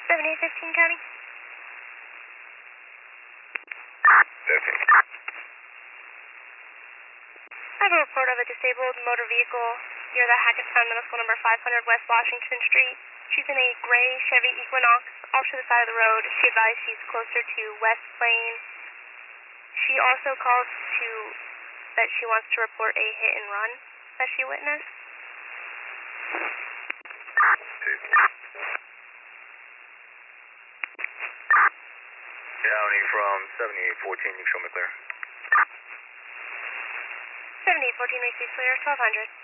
7815 County. 15. I have a report of a disabled motor vehicle near the Hackettstown Middle School, number 500 West Washington Street. She's in a gray Chevy Equinox off to the side of the road. She advised she's closer to West Plain. She also calls that she wants to report a hit and run that she witnessed. County from 7814, you show me clear. 7814 receives clear, 1200.